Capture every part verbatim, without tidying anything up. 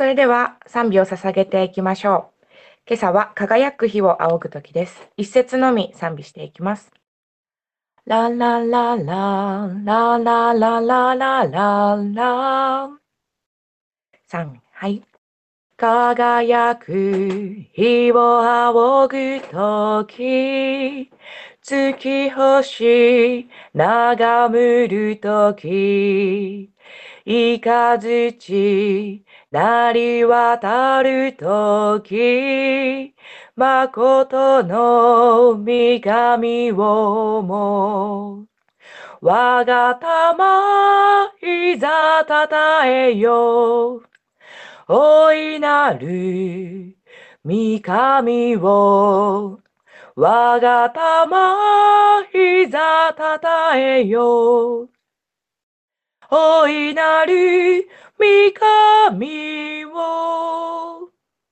それでは賛美を捧げていきましょう。今朝は輝く日を仰ぐ時です。一節のみ賛美していきます。ラララララララララララ三はい。輝く日を仰ぐとき、月星眺むるとき、いかずちなり渡るとき、誠の御神をも、我が玉いざたたえよ。大いなる御神を我が玉いざたたえよ。大いなる御神を。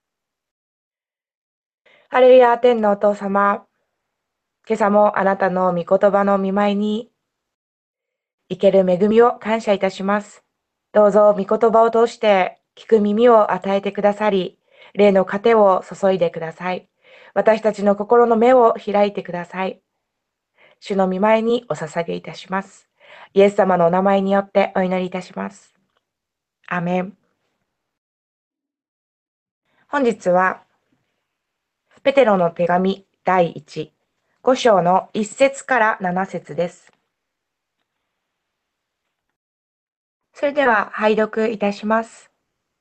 ハレルヤ天のお父様、今朝もあなたの御言葉の御前に生ける恵みを感謝いたします。どうぞ御言葉を通して聞く耳を与えてくださり、霊の糧を注いでください。私たちの心の目を開いてください。主の御前にお捧げいたします。イエス様のお名前によってお祈りいたします。アメン。本日は、ペテロの手紙だいいち、ご章のいっ節からなな節です。それでは拝読いたします。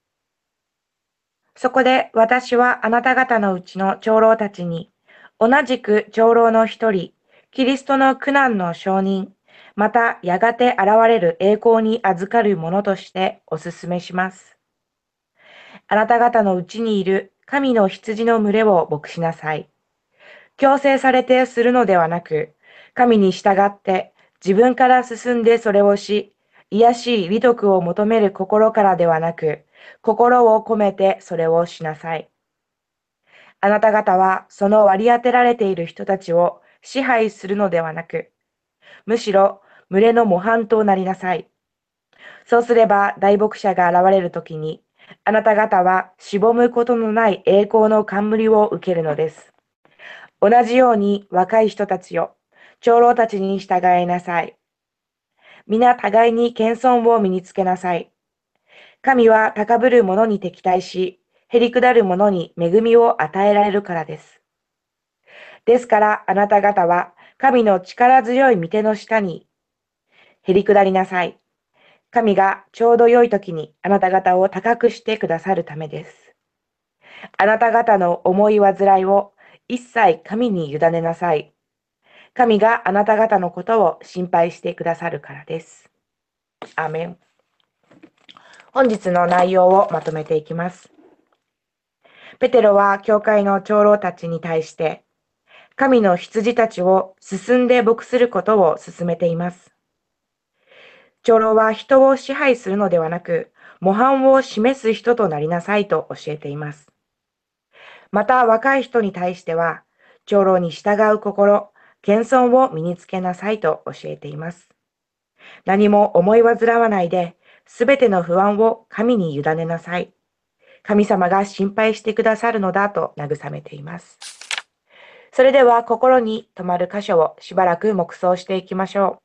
そこで私はあなた方のうちの長老たちに、同じく長老の一人、キリストの苦難の証人、またやがて現れる栄光に預かる者としてお勧めします。あなた方のうちにいる神の羊の群れを牧しなさい。強制されてするのではなく、神に従って自分から進んでそれをし、癒しい美徳を求める心からではなく、心を込めてそれをしなさい。あなた方はその割り当てられている人たちを支配するのではなく、むしろ群れの模範となりなさい。そうすれば大牧者が現れるときに、あなた方はしぼむことのない栄光の冠を受けるのです。同じように若い人たちよ、長老たちに従いなさい。皆互いに謙遜を身につけなさい。神は高ぶる者に敵対し、へりくだる者に恵みを与えられるからです。ですからあなた方は神の力強い御手の下にへりくだりなさい。神がちょうど良い時にあなた方を高くしてくださるためです。あなた方の重い煩いを一切神に委ねなさい。神があなた方のことを心配してくださるからです。アーメン。本日の内容をまとめていきます。ペテロは教会の長老たちに対して、神の羊たちを進んで牧することを勧めています。長老は人を支配するのではなく、模範を示す人となりなさいと教えています。また若い人に対しては、長老に従う心、謙遜を身につけなさいと教えています。何も思い煩わないで、すべての不安を神に委ねなさい。神様が心配してくださるのだと慰めています。それでは心に留まる箇所をしばらく黙想していきましょう。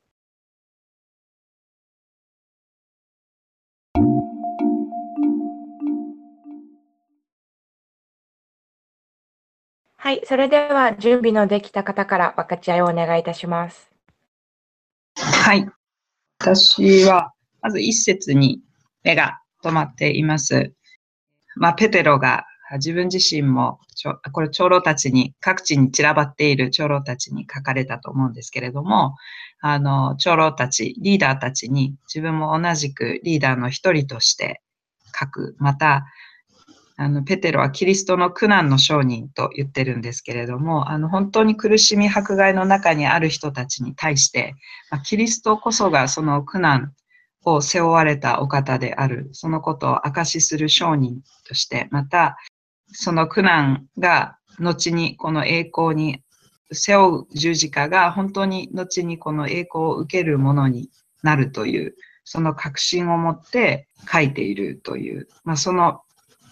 はい、それでは準備のできた方から分かち合いをお願いいたします。 はい。私は、まず一節に目が止まっています。まあ、ペテロが自分自身も、これ長老たちに、各地に散らばっている長老たちに書かれたと思うんですけれども、あの、長老たち、リーダーたちに自分も同じくリーダーの一人として書く。また、あの、ペテロはキリストの苦難の証人と言ってるんですけれども、あの、本当に苦しみ迫害の中にある人たちに対して、まあ、キリストこそがその苦難を背負われたお方である、そのことを証しする証人として、また、その苦難が後にこの栄光に背負う十字架が本当に後にこの栄光を受けるものになるという、その確信を持って書いているという、まあ、その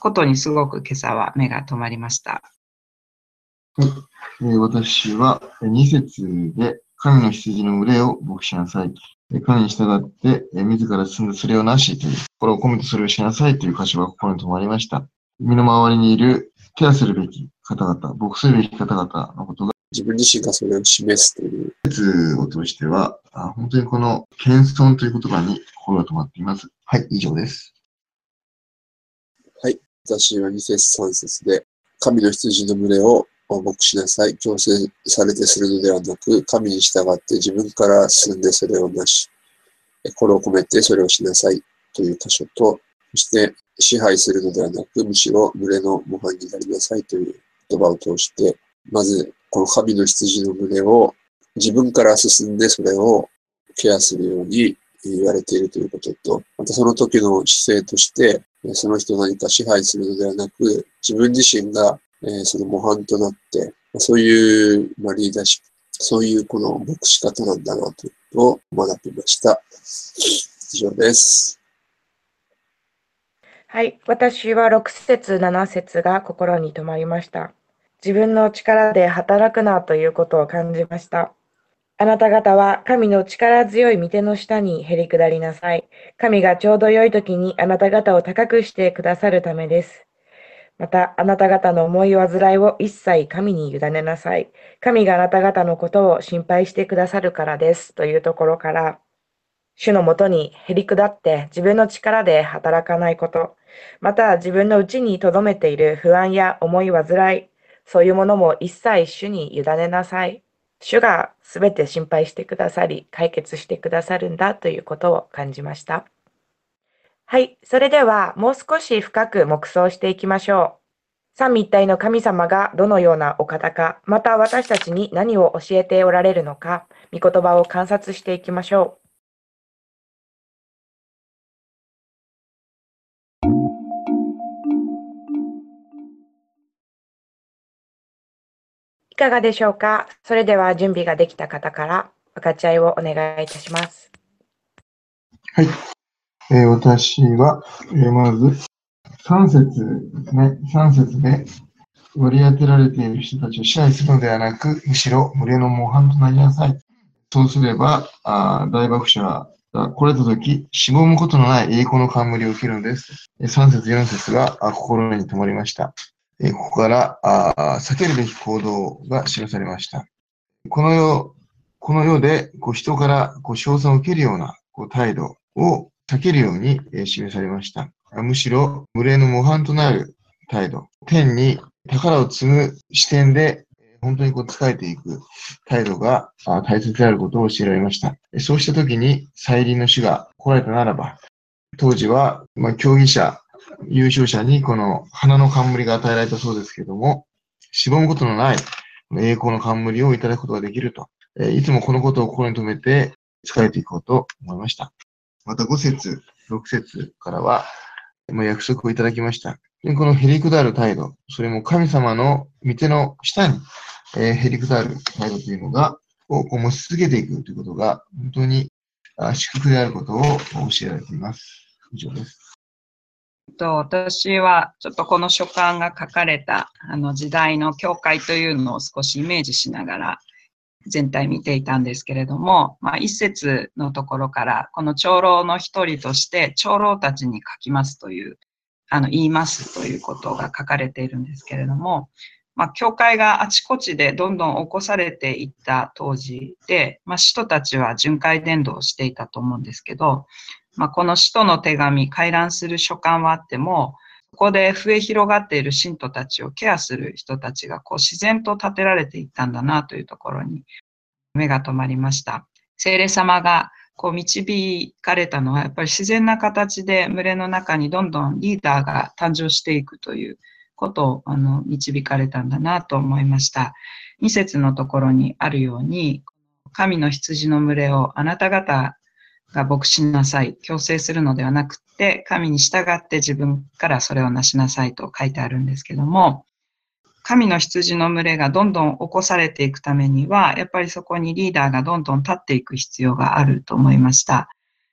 ことにすごく今朝は目が留まりました。 はい。えー私はに節で、神の羊の群れを牧しなさい。えー神に従って、えー自ら進んでそれをなしという、心を込めてそれをしなさいという箇所が心に留まりました。身の回りにいるケアするべき方々、牧するべき方々のことが、 自分自身がそれを示すという。 説を通しては、あ本当にこの謙遜という言葉に心が止まっています。はい、以上です。 はい。私はに節さん節で、神の羊の群れを牧しなさい。強制されてするのではなく、神に従って自分から進んでそれをなし、心を込めてそれをしなさいという箇所と、そして支配するのではなく、むしろ群れの模範になりなさいという言葉を通して、まずこの神の羊の群れを自分から進んでそれをケアするように言われているということと、またその時の姿勢として、その人を何か支配するのではなく、自分自身がその模範となって、そういうリーダーシップ、そういうこの牧師方なんだなということを学びました。以上です。 はい。私はろく節、なな節が心に留まりました。自分の力で働くなということを感じました。あなた方は神の力強い御手の下にへり下りなさい。神がちょうど良い時にあなた方を高くしてくださるためです。また、あなた方の思い煩いを一切神に委ねなさい。神があなた方のことを心配してくださるからです。というところから、主のもとにへり下って自分の力で働かないこと、また自分の内に留めている不安や思い煩い、そういうものも一切主に委ねなさい。主がすべて心配してくださり、解決してくださるんだということを感じました。はい、それではもう少し深く黙想していきましょう。三位一体の神様がどのようなお方か、また私たちに何を教えておられるのか、御言葉を観察していきましょう。いかがでしょうか。それでは準備ができた方から分かち合いをお願いいたします。 はい。えー私は、えーまず、さん節ですね。さん節で、割り当てられている人たちを支配するのではなく、むしろ群れの模範となりなさい。そうすれば、あ大爆者が来れたとき、しぼむことのない栄光の冠を受けるのです。さん節、よん節があ心に留まりました。えここからあ避けるべき行動が記されました。この世、この世でこう人からこう称賛を受けるようなこう態度を避けるように、えー示されました。むしろ、群れの模範となる態度、天に宝を積む視点で、本当にこう仕えていく態度があ大切であることを教えられました。そうしたときに、再臨の主が来られたならば、当時は、まあ、競技者、優勝者にこの花の冠が与えられたそうですけれども、しぼむことのない栄光の冠をいただくことができると、えーいつもこのことを心に留めて仕えていこうと思いました。またご節、ろく節からは、まあ、約束をいただきました。このへりくだる態度、それも神様の御手の下に、えーへりくだる態度というのが、をこう持ち続けていくということが、本当にあ祝福であることを教えられています。以上です。 と私はちょっとこの書簡が書かれたあの時代の教会というのを少しイメージしながら全体見ていたんですけれども、まあ、一節のところからこの長老の一人として長老たちに書きますというあの言いますということが書かれているんですけれども、まあ、教会があちこちでどんどん起こされていった当時で、まあ、使徒たちは巡回伝道をしていたと思うんですけど、まあ、この使徒の手紙、回覧する書簡はあっても、ここで増え広がっている信徒たちをケアする人たちがこう自然と立てられていったんだなというところに目が留まりました。聖霊様がこう導かれたのはやっぱり自然な形で群れの中にどんどんリーダーが誕生していくということをあの導かれたんだなと思いました。に節のところにあるように、神の羊の群れをあなた方が牧しなさい、強制するのではなくて、神に従って自分からそれをなしなさいと書いてあるんですけども、神の羊の群れがどんどん起こされていくためには、やっぱりそこにリーダーがどんどん立っていく必要があると思いました。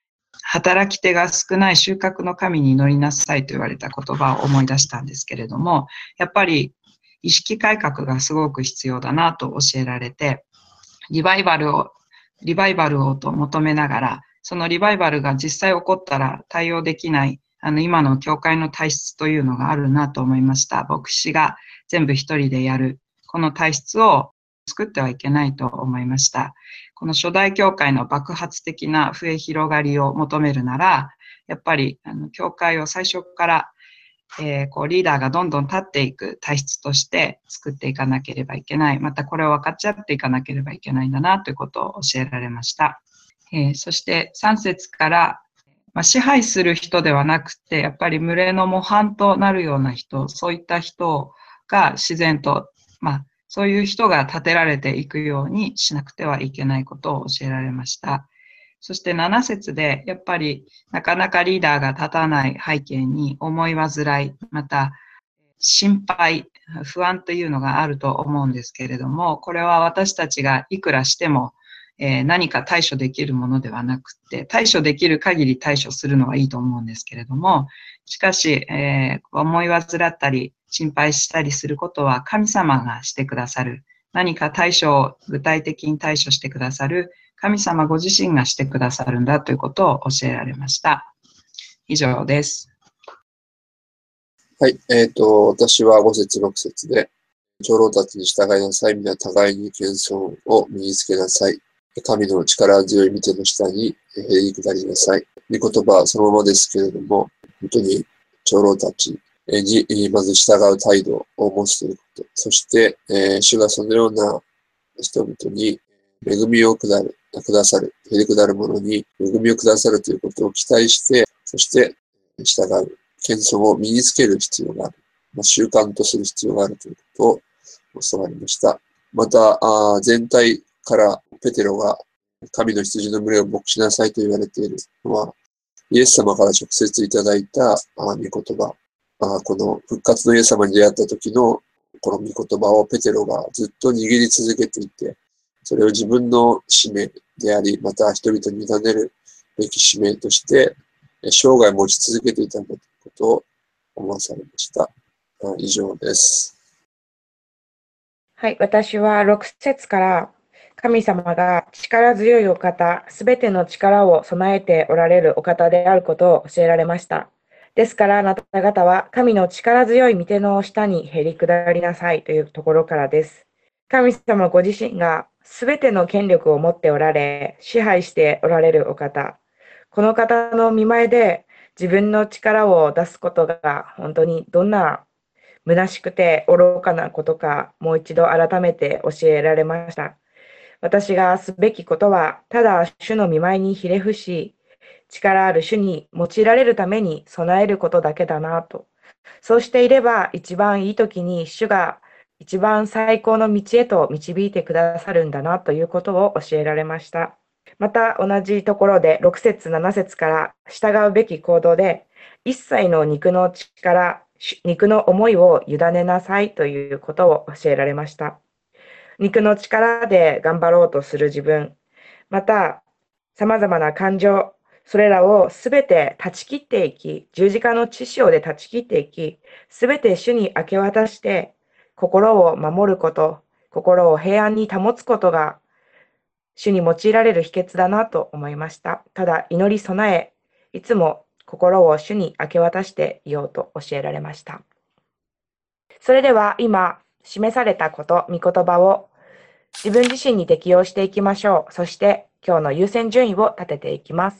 働き手が少ない収穫の神に祈りなさいと言われた言葉を思い出したんですけれども、やっぱり意識改革がすごく必要だなと教えられて、リバイバルを、リバイバルをと求めながら、そのリバイバルが実際起こったら対応できない、あの今の教会の体質というのがあるなと思いました。牧師が全部一人でやる、この体質を作ってはいけないと思いました。この初代教会の爆発的な増え広がりを求めるなら、やっぱりあの教会を最初から、えー、こうリーダーがどんどん立っていく体質として作っていかなければいけない。またこれを分かち合っていかなければいけないんだなということを教えられました。えー、そしてさん節から、まあ、支配する人ではなくて、やっぱり群れの模範となるような人、そういった人が自然と、まあ、そういう人が立てられていくようにしなくてはいけないことを教えられました。そしてなな節で、やっぱりなかなかリーダーが立たない背景に思い煩い、また心配、不安というのがあると思うんですけれども、これは私たちがいくらしてもえー、何か対処できるものではなくて、対処できる限り対処するのはいいと思うんですけれども、しかし、えー、思い煩ったり心配したりすることは神様がしてくださる。何か対処を具体的に対処してくださる神様ご自身がしてくださるんだということを教えられました。以上です。 はい、えっと、私はご節ろく節で、長老たちに従いなさい。皆互いに謙遜を身につけなさい。神の力強い御手の下にへり下りなさい。御言葉はそのままですけれども、本当に長老たちにまず従う態度を持つということ。そして、えー、主がそのような人々に恵みを下る、くださる、へり下る者に恵みをくださるということを期待して、そして従う、謙遜を身につける必要がある。まあ、習慣とする必要があるということを教わりました。また、あ全体からペテロが神の羊の群れを牧しなさいと言われているのは、イエス様から直接いただいた御言葉、この復活のイエス様に出会った時のこの御言葉をペテロがずっと握り続けていて、それを自分の使命であり、また人々に委ねるべき使命として生涯持ち続けていたんだということを思わされました。以上です。 はい、私はろく節から神様が力強いお方、すべての力を備えておられるお方であることを教えられました。ですからあなた方は神の力強い御手の下にへり下りなさいというところからです。神様ご自身がすべての権力を持っておられ、支配しておられるお方。この方の見前で自分の力を出すことが本当にどんな虚しくて愚かなことか、もう一度改めて教えられました。私がすべきことは、ただ主の御前にひれ伏し、力ある主に用いられるために備えることだけだなと。そうしていれば、一番いい時に主が一番最高の道へと導いてくださるんだなということを教えられました。また同じところでろく節なな節から従うべき行動で、一切の肉の力、肉の思いを委ねなさいということを教えられました。肉の力で頑張ろうとする自分、また様々な感情、それらをすべて断ち切っていき、十字架の血潮で断ち切っていき、すべて主に明け渡して、心を守ること、心を平安に保つことが、主に用いられる秘訣だなと思いました。ただ、祈り備え、いつも心を主に明け渡していようと教えられました。それでは今示されたこと、御言葉を自分自身に適用していきましょう。そして今日の優先順位を立てていきます。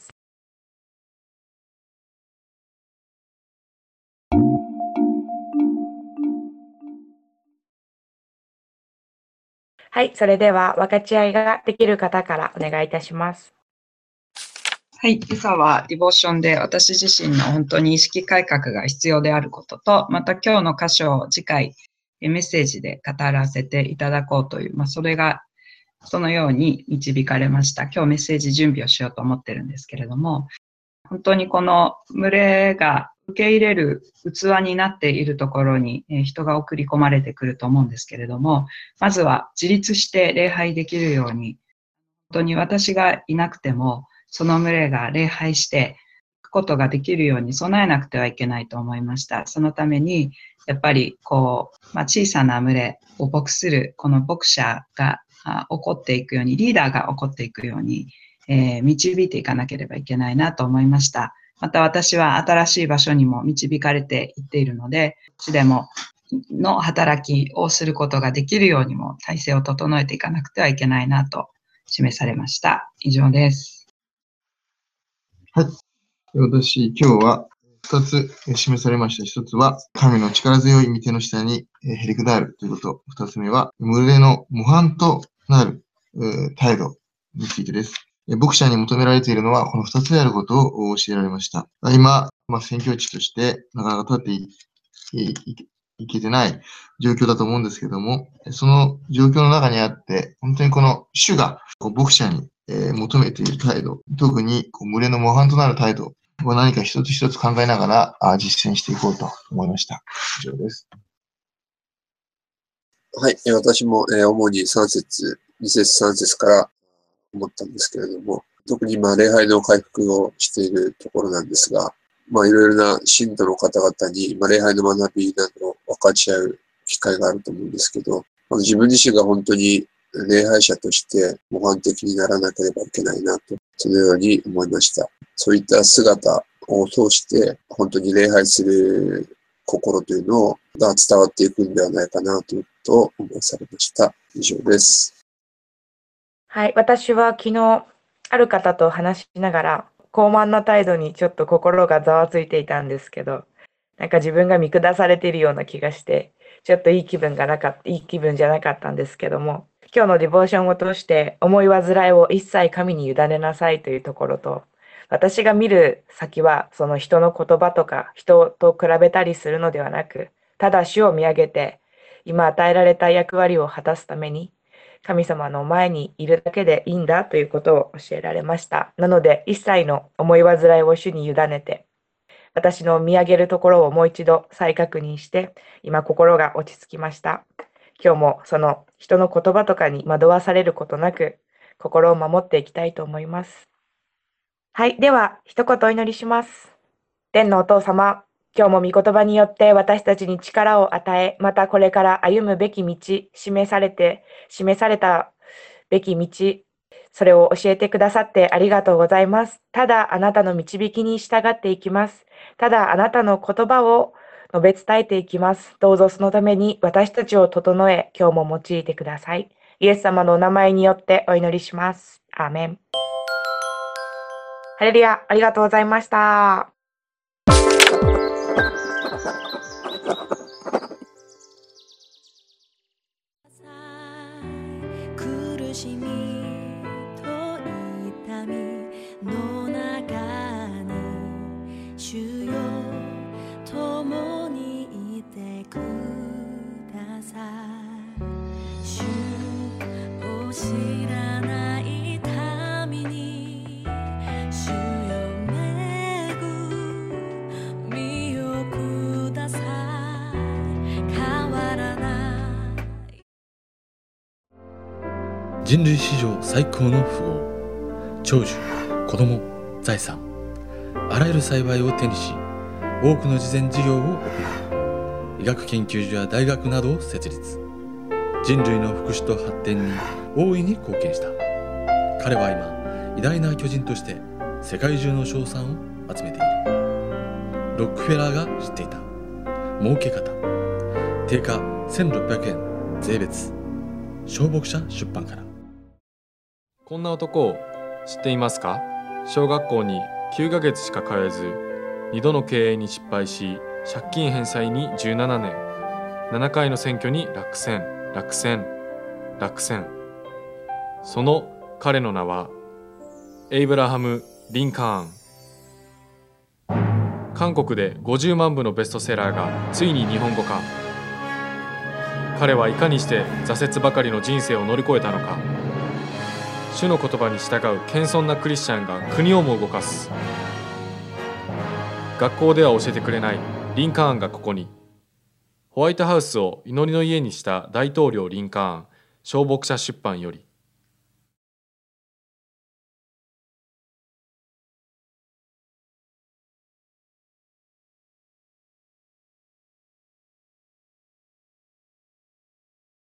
はい、それでは分かち合いができる方からお願いいたします。 はい、今朝はディボーションで私自身の本当に意識改革が必要であることと、また今日の箇所を次回メッセージで語らせていただこうという、まあ、それがそのように導かれました。今日メッセージ準備をしようと思ってるんですけれども、本当にこの群れが受け入れる器になっているところに人が送り込まれてくると思うんですけれども、まずは自立して礼拝できるように、本当に私がいなくてもその群れが礼拝していくことができるように備えなくてはいけないと思いました。そのために、やっぱりこう、まあ、小さな群れを牧する、この牧者が起こっていくように、リーダーが起こっていくように、えー、導いていかなければいけないなと思いました。また私は新しい場所にも導かれていっているので、うちでもの働きをすることができるようにも体制を整えていかなくてはいけないなと示されました。以上です。 はい。私、今日は二つ示されました。一つは、神の力強い御手の下にへりくだるということ。二つ目は、群れの模範となる態度についてです。牧者に求められているのは、この二つであることを教えられました。今、まあ、宣教地として、なかなか立ってい、い、いけてない状況だと思うんですけども、その状況の中にあって、本当にこの主がこう牧者に、えー、求めている態度、特にこう群れの模範となる態度を何か一つ一つ考えながらあ実践していこうと思いました。以上です。 はい。私も、えー、主にさん節、に節、さん節から思ったんですけれども、特に今、礼拝の回復をしているところなんですが、まあ、いろいろな信徒の方々に、まあ、礼拝の学びなどを分かち合う機会があると思うんですけど、まあ、自分自身が本当に礼拝者として模範的にならなければいけないなと、そのように思いました。そういった姿を通して、本当に礼拝する心というのが伝わっていくんではないかなということを思わされました。以上です。 はい、私は昨日、ある方と話しながら、高慢な態度にちょっと心がざわついていたんですけど、なんか自分が見下されているような気がして、ちょっといい気分がなかった、いい気分じゃなかったんですけども、今日のディボーションを通して、思い煩いを一切神に委ねなさいというところと、私が見る先は、その人の言葉とか、人と比べたりするのではなく、ただ主を見上げて、今与えられた役割を果たすために、神様の前にいるだけでいいんだということを教えられました。なので、一切の思い煩いを主に委ねて、私の見上げるところをもう一度再確認して、今心が落ち着きました。今日もその人の言葉とかに惑わされることなく、心を守っていきたいと思います。はい、では一言お祈りします。天のお父様、今日も御言葉によって私たちに力を与え、またこれから歩むべき道、示されて、示されたべき道、それを教えてくださってありがとうございます。ただあなたの導きに従っていきます。ただあなたの言葉を述べ伝えていきます。どうぞそのために私たちを整え、今日も用いてください。イエス様のお名前によってお祈りします。アーメン。ハレルヤ、ありがとうございました。 苦しみと痛みの中に主よ共にいてください。主を知らない民に主よ恵みをください。変わらない人類史上最高の富豪、長寿、子供、財産、あらゆる幸いを手にし、多くの慈善事業を行い、医学研究所や大学などを設立。人類の福祉と発展に大いに貢献した。彼は今、偉大な巨人として世界中の称賛を集めている。ロックフェラーが知っていた儲け方。定価せんろっぴゃくえん税別。小牧者出版から。 こんな男を知っていますか？小学校にきゅうかげつしか通えず、にどの経営に失敗し、借金返済にじゅうななねん、ななかいの選挙に落選、落選、落選。その彼の名は、エイブラハム・リンカーン。韓国でごじゅうまんぶのベストセラーがついに日本語化。彼はいかにして挫折ばかりの人生を乗り越えたのか。主の言葉に従う謙遜なクリスチャンが国をも動かす。学校では教えてくれないリンカーンがここに。ホワイトハウスを祈りの家にした大統領リンカーン、小牧者出版より。